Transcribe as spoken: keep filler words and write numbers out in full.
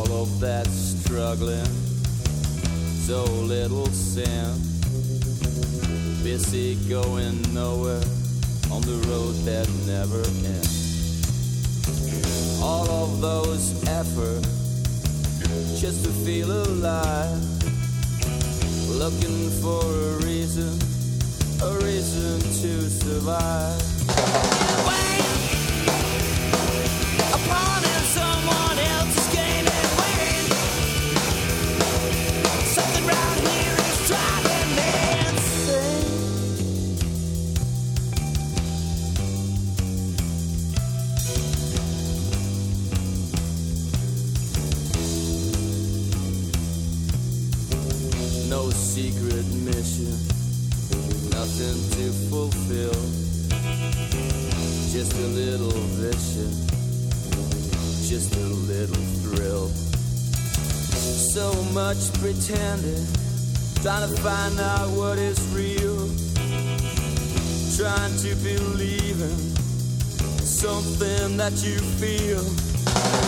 all of that struggling, so little sin, busy going nowhere on the road that never ends. All of those efforts just to feel alive, looking for a reason, a reason to survive. Wait upon it, someone else is gaining weight. Something round here is driving me insane. No secret mission, nothing to fulfill, just a little vision, just a little thrill. So much pretending, trying to find out what is real, trying to believe in something that you feel.